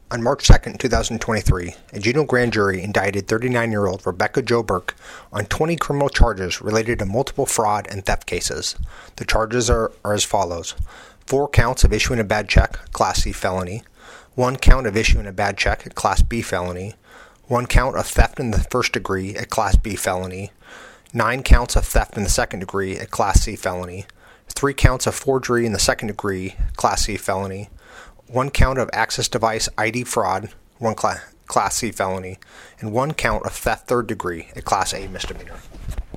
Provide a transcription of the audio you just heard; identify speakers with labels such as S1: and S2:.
S1: On March 2, 2023, a Juneau grand jury indicted 39-year-old Rebecca Jo Burke on 20 criminal charges related to multiple fraud and theft cases. The charges are as follows: 4 counts of issuing a bad check, Class C felony; 1 count of issuing a bad check, a Class B felony; 1 count of theft in the first degree, a Class B felony; 9 counts of theft in the second degree, a Class C felony; 3 counts of forgery in the second degree, Class C felony; 1 count of access device ID fraud, 1 Class C felony, and 1 count of theft third degree, a Class A misdemeanor.